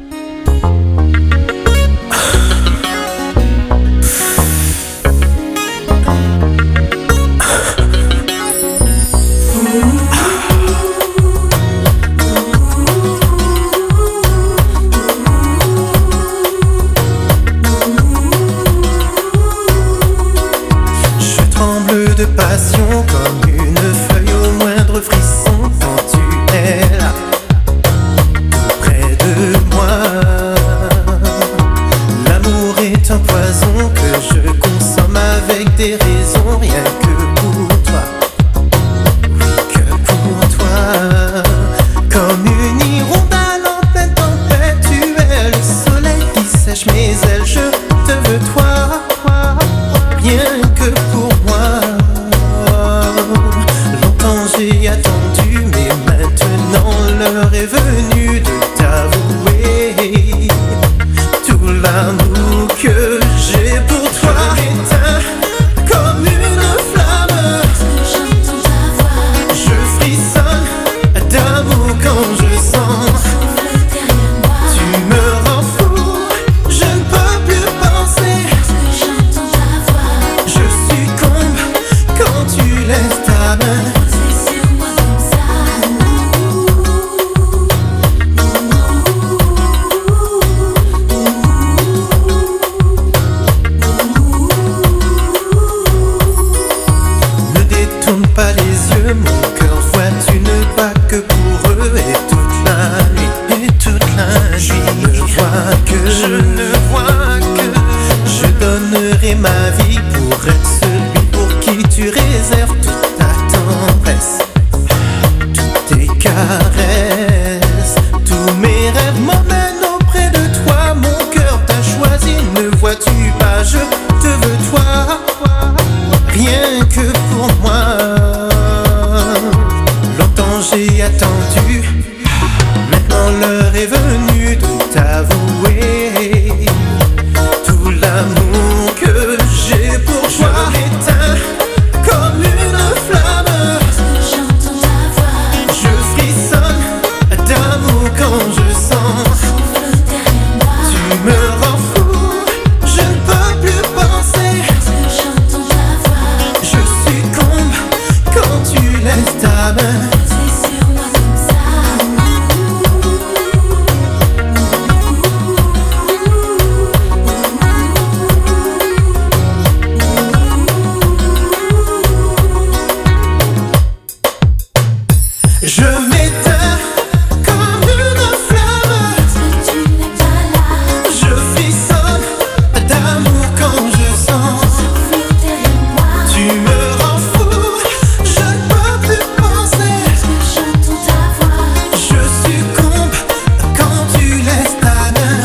Je tremble de passion comme une feuille au moindre frisson quand tu es là, tout près de moi. vois que je donnerai ma vie pour être celui pour qui tu réserves toute ta tendresse, toutes tes caresses, tous mes rêves m'emmènent auprès de toi. Mon cœur t'a choisi, ne vois-tu pas, je te veux toi, rien que pour moi. Longtemps j'ai attendu, maintenant l'heure est venue de t'avouer tout l'amour que j'ai pour toi. Je m'éteins comme une flamme, je frissonne d'amour quand je sens. Tu me rends fou, je ne peux plus penser. Je succombe quand tu laisses ta main. Je m'éteins comme une flamme, je frissonne d'amour quand je sens. Tu me rends fou, je ne peux plus penser. Je succombe quand tu laisses ta main.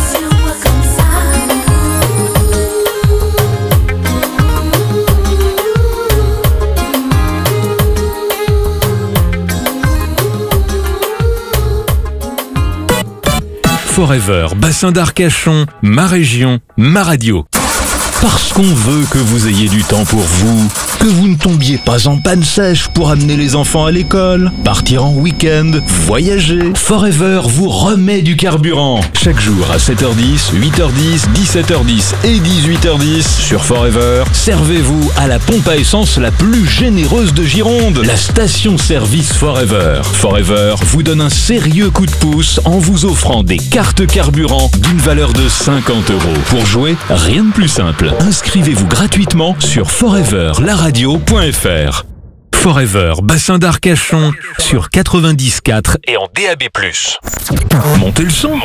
Forever, bassin d'Arcachon, ma région, ma radio. Parce qu'on veut que vous ayez du temps pour vous, que vous ne tombiez pas en panne sèche pour amener les enfants à l'école, partir en week-end, voyager. Forever vous remet du carburant. Chaque jour à 7h10, 8h10, 17h10 et 18h10 sur Forever, servez-vous à la pompe à essence la plus généreuse de Gironde, la station-service Forever. Forever vous donne un sérieux coup de pouce en vous offrant des cartes carburant d'une valeur de 50 €. Pour jouer, rien de plus simple. Inscrivez-vous gratuitement sur foreverlaradio.fr. Forever, bassin d'Arcachon, sur 90.4 et en DAB+. Montez le son.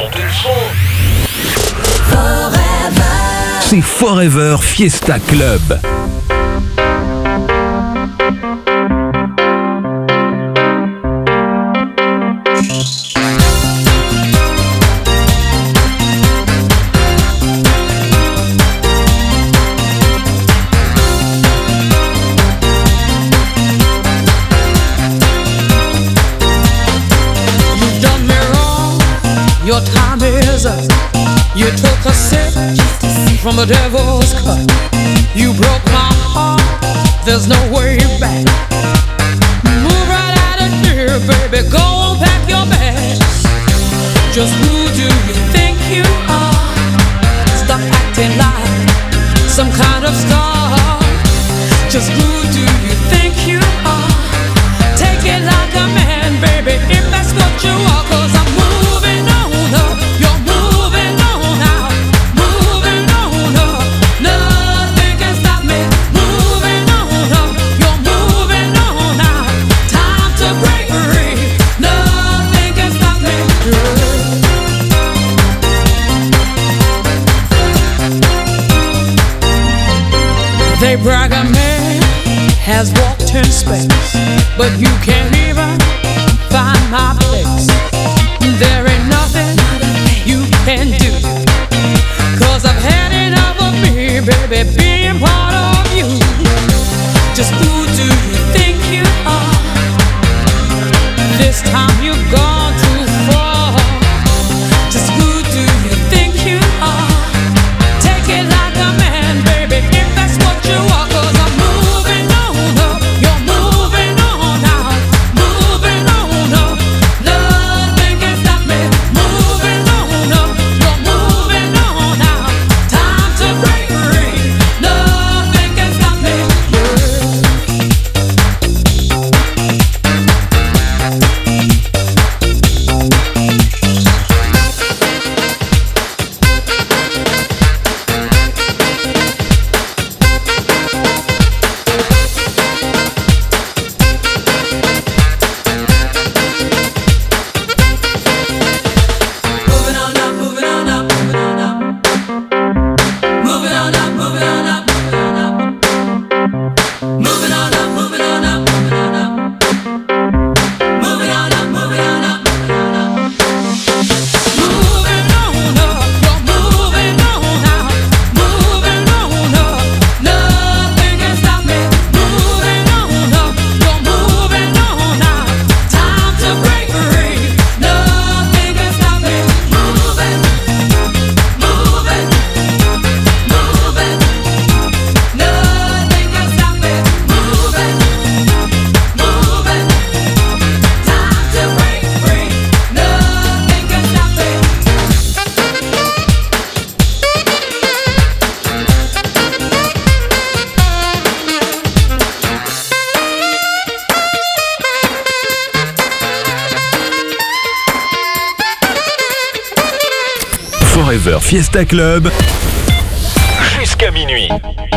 C'est Forever Fiesta Club. Your time is up. You took a sip from the devil's cup. You broke my heart. There's no way back. Move right out of here, baby. Go and pack your bags. Just who do you think you are? Stop acting like some kind of star. Just who do you think you are? Take it like a man, baby, if that's what you are. 'Cause I'm moving on up. You're moving on out. Moving on up. Nothing can stop me. Moving on up. You're moving on out. Time to break free. Nothing can stop me. They brag a man has walked in space, but you can't even find my place. There ain't nothing you can do, 'cause I've had enough of me, baby, being part of you. Just who do you think you are? This time you've gone too far. Just who do you think you are? Take it like a man, baby, if that's what you are. 'Cause I'm moving on up. You're moving on out. Moving on up. Nothing can stop me. Moving on up. You're moving Forever Fiesta Club jusqu'à minuit.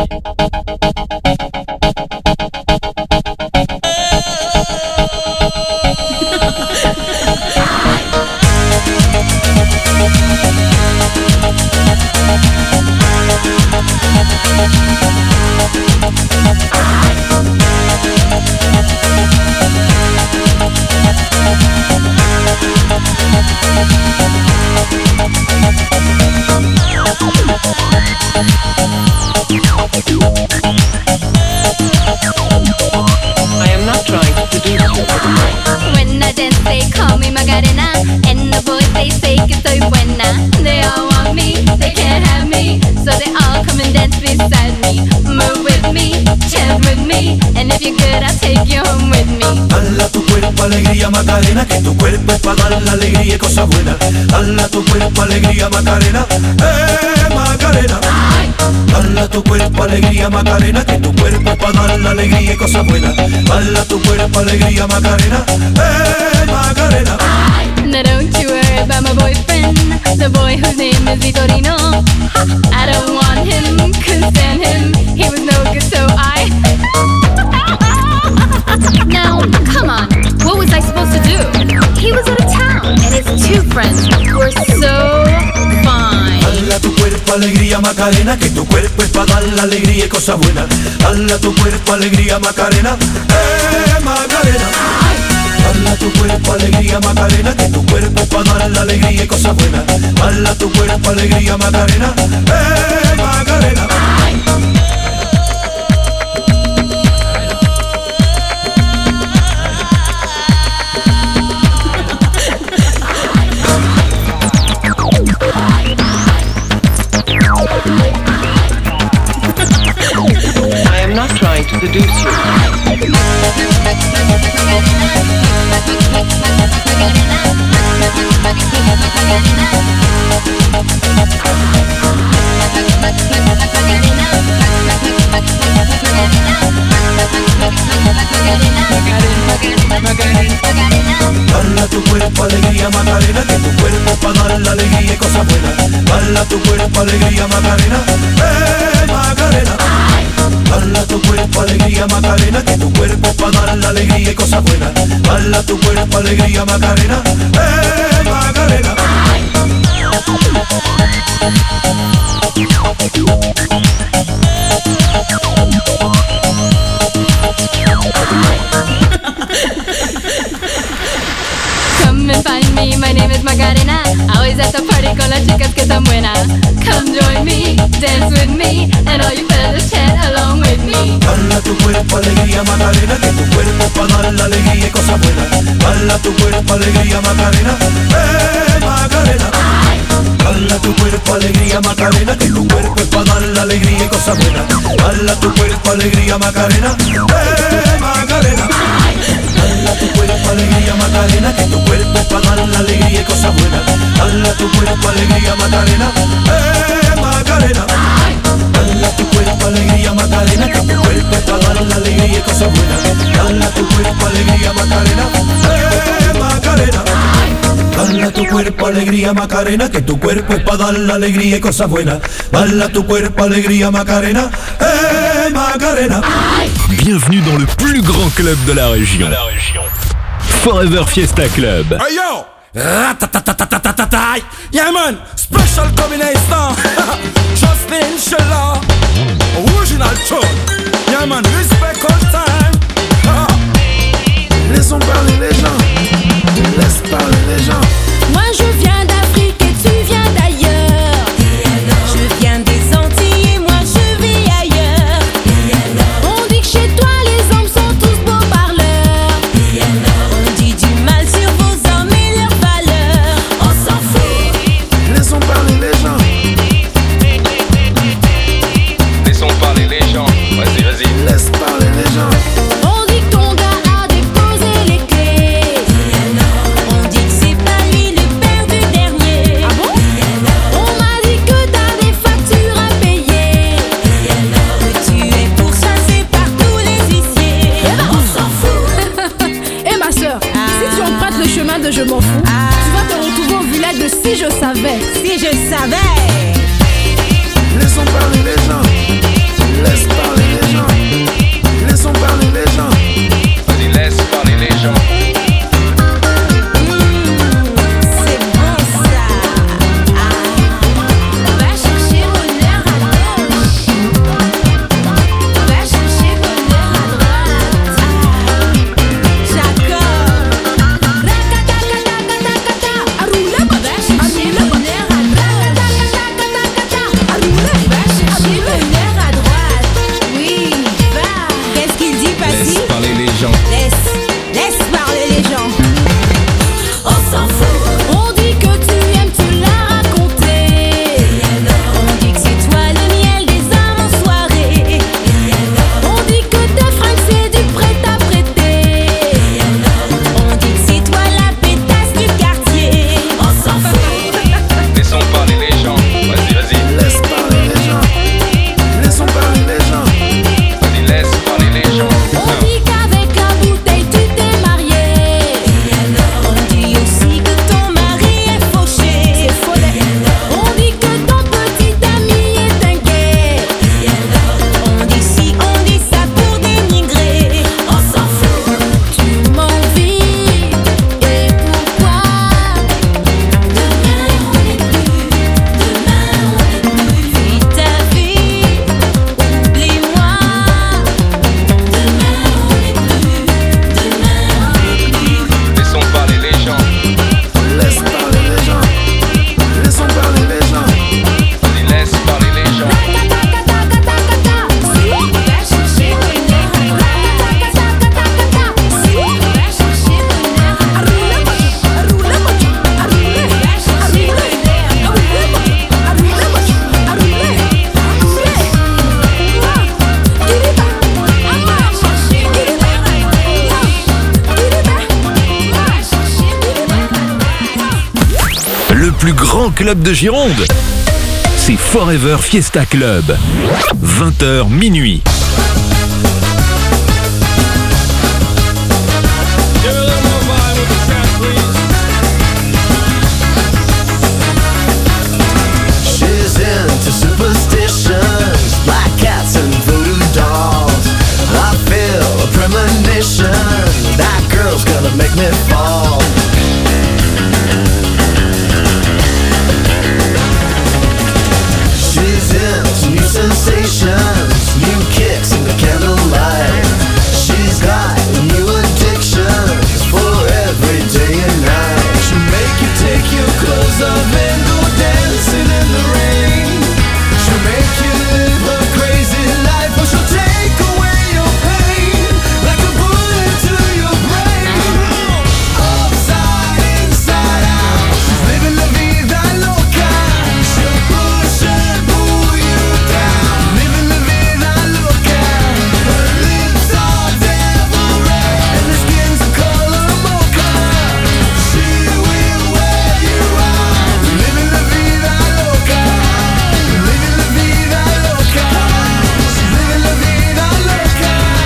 I am not trying to seduce you. When I dance, they call me Macarena, and the boys they say que soy buena. They all want me, they can't have me, so they all come and dance beside me. Move with me, chant with me, and if you're good, I'll take you home with me. Dale a tu cuerpo alegría Macarena, que tu cuerpo es para dar la alegría y cosas buenas. Dale a tu cuerpo alegría Macarena, Macarena. Dale a tu cuerpo alegría Macarena, que tu cuerpo es para dar la alegría y cosas buenas. Dale a tu cuerpo alegría Macarena, Macarena. Now don't you worry about my boyfriend, the boy whose name is Vitorino. I don't want him, couldn't stand him, he was no good, so I Now, come on, what was I supposed to do? He was out of town, and his two friends were so fine. Dale a tu cuerpo alegría Macarena, que tu cuerpo es para dar la alegría y cosas buenas. Dale a tu cuerpo alegría Macarena, Macarena. Dale a tu cuerpo alegría Macarena, que tu cuerpo es para dar la alegría y cosas buenas. Dale a tu cuerpo alegría Macarena, Macarena. I am not trying to seduce you. Dale a tu cuerpo alegría Macarena, que tu cuerpo es para dar la alegría y cosas buenas. Dale a tu cuerpo alegría Macarena, Macarena. Dale a tu cuerpo alegría Macarena, que tu cuerpo es para dar la alegría y cosas buenas. Dale a tu cuerpo alegría Macarena, Macarena. Come and find me, my name is Macarena. Always at the party con las chicas que están buenas. Come join me, dance with me, and all you fellas chant along with me. Dale a tu cuerpo alegría Macarena, que tu cuerpo es para dar la alegría y cosas buenas. Dale a tu cuerpo alegría Macarena, Macarena. Dale a tu cuerpo alegría Macarena, que tu cuerpo es para dar la alegría y cosas buenas. Dale a tu cuerpo alegría Macarena, Macarena. Dale a tu cuerpo alegría Macarena, que tu cuerpo es para dar la alegría y cosas buenas. Dale a tu cuerpo alegría Macarena, Macarena. Dale a tu cuerpo alegría Macarena, que tu cuerpo es para dar la alegría y cosas buenas. Dale a tu cuerpo alegría Macarena, Macarena. Dale a tu cuerpo alegría Macarena, que tu cuerpo es para dar la alegría y cosas buenas. Dale a tu cuerpo alegría Macarena, Macarena. Bienvenue dans le plus grand club de la région. Forever Fiesta Club. Hey yo! Ratatatatatatai! Yeah man! Special combination! Justin Sheller! Original tune! Yeah man! Respect all time! Laissons parler les gens! Laisse parler les gens! Moi je viens d'Afrique et tu viens d'ailleurs. Je viens des Antilles et moi je vis ailleurs. On dit que chez toi les hommes sont tous beaux parleurs. On dit du mal sur vos hommes et leurs valeurs. On s'en fout. Laissons parler les gens! Laissons parler les gens. Vas-y, vas-y. Laisse parler les gens! On dit que ton gars a déposé les clés. On dit que c'est pas lui le père du savais. Laissons parler les gens. Laisse parler les gens. Laissons parler les gens. Vas-y, laisse parler les gens. C'est bon ça. Va chercher bonheur à gauche. Va chercher bonheur à droite. J'accorde. Racata-cata-cata-cata. Arroula, va chercher bonheur à droite. Racata-cata-cata. Arroula, va chercher bonheur à droite. Oui, va. Qu'est-ce qu'il dit, Passy? Laisse parler les gens. Laisse parler les gens. On s'en fout. On dit que tu aimes, tu l'as raconté. On dit que c'est toi le miel des âmes en soirée. On dit que tes fringues c'est du prêt-à-prêter. On dit que c'est toi la pétasse du quartier. On s'en fout. Laissons parler les gens. Vas-y, vas-y. Laisse parler les gens. Laissons parler les gens. Vas-y, laisse parler les gens. On dit qu'avec la bouteille tu t'es marié. On dit aussi que ton mari est fauché. C'est faux. On dit que ton petit ami est un gay. On dit si, on dit ça pour dénigrer. On s'en fout. Tu m'envies. Et pourquoi? Demain on n'est plus. Vis ta vie. Oublie-moi. Laissons parler les gens. Laisse parler les gens. Laissons parler les gens. Vas-y, laisse parler les gens. Va chercher bonheur à Le plus grand club de Gironde, c'est Forever Fiesta Club. 20h minuit. She's into superstitions, black cats and voodoo dolls. I feel a premonition, that girl's gonna make me fall. She's into new sensations, new kicks in the candlelight. She's got new addictions for every day and night. She'll make you take your clothes off and go dancing in the rain. She'll make you live a crazy life, or she'll take away your pain like a bullet to your brain. Upside, inside out, she's living la vida loca. She'll push and pull you down, living la vida loca. Her lips are devil red and her skin's the color mocha. She will wear you out, living la vida loca, living la vida loca. She's living la vida loca.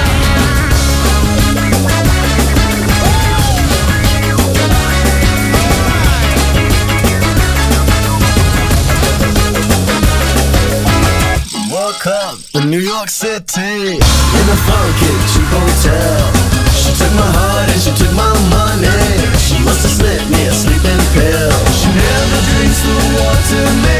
Woke up in New York City in a funky cheap hotel. She took my heart and she took my money. She must have slipped me a sleeping pill. She never drinks the water.